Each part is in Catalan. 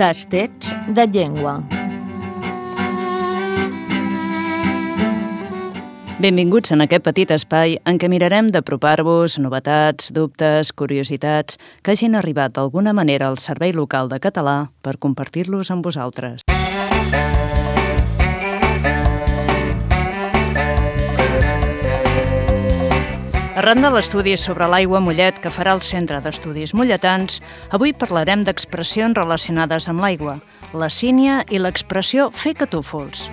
Tastets de llengua. Benvinguts en aquest petit espai en què mirarem d'apropar-vos novetats, dubtes, curiositats que hagin arribat d'alguna manera al Servei Local de Català per compartir-los amb vosaltres. Arran de l'estudi sobre l'aigua a Mollet que farà el Centre d'Estudis Molletans, avui parlarem d'expressions relacionades amb l'aigua, la sínia i l'expressió fer catúfols.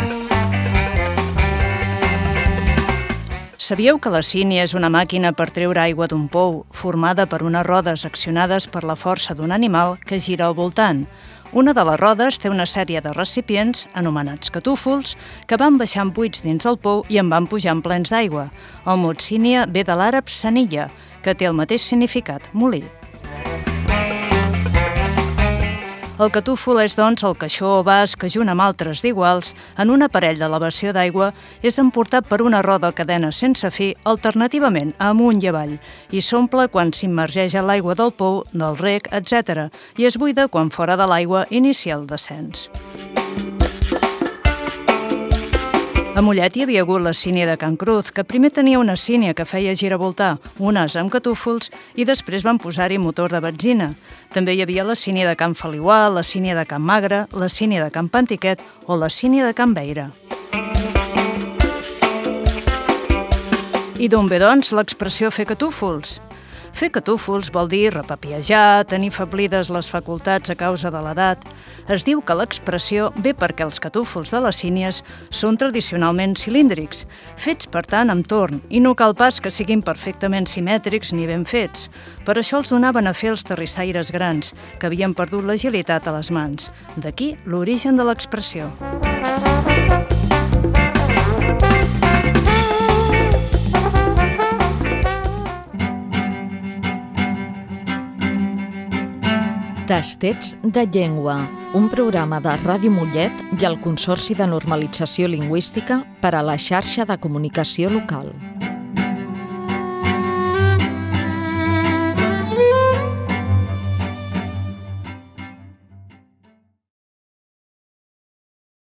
Sabíeu que la sínia és una màquina per treure aigua d'un pou formada per unes rodes accionades per la força d'un animal que gira al voltant? Una de les rodes té una sèrie de recipients, anomenats catúfols, que van baixant buits dins del pou i en van pujant plens d'aigua. El mot sínia ve de l'àrab sanilla, que té el mateix significat, molí. El catúfol és, doncs, el caixó o vas que, junt amb altres d'iguals, en un aparell d'elevació d'aigua, és emportat per una roda o cadena sense fi, alternativament amunt i avall, i s'omple quan s'immergeix a l'aigua del pou, del rec, etc., i es buida quan fora de l'aigua inicia el descens. A Mollet hi havia hagut la sínia de Can Cruz, que primer tenia una sínia que feia giravoltar, unes amb catúfols, i després van posar-hi motor de benzina. També hi havia la sínia de Can Feliuà, la sínia de Can Magre, la sínia de Can Pantiquet o la sínia de Can Beira. I d'on ve, doncs, l'expressió fer catúfols? Fer catúfols vol dir repapiejar, tenir afeblides les facultats a causa de l'edat. Es diu que l'expressió ve perquè els catúfols de les sínies són tradicionalment cilíndrics, fets, per tant, amb torn, i no cal pas que siguin perfectament simètrics ni ben fets. Per això els donaven a fer els terrissaires grans, que havien perdut l'agilitat a les mans. D'aquí l'origen de l'expressió. Tastets de llengua, un programa de Ràdio Mollet i el Consorci de Normalització Lingüística per a la xarxa de comunicació local.